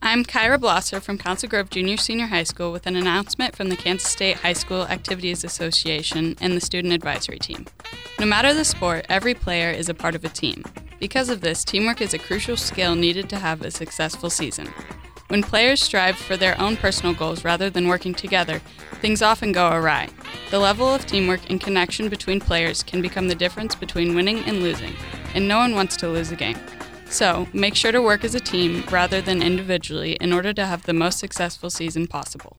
I'm Kyra Blosser from Council Grove Junior Senior High School with an announcement from the Kansas State High School Activities Association and the Student Advisory Team. No matter the sport, every player is a part of a team. Because of this, teamwork is a crucial skill needed to have a successful season. When players strive for their own personal goals rather than working together, things often go awry. The level of teamwork and connection between players can become the difference between winning and losing, and no one wants to lose a game. So, make sure to work as a team rather than individually in order to have the most successful season possible.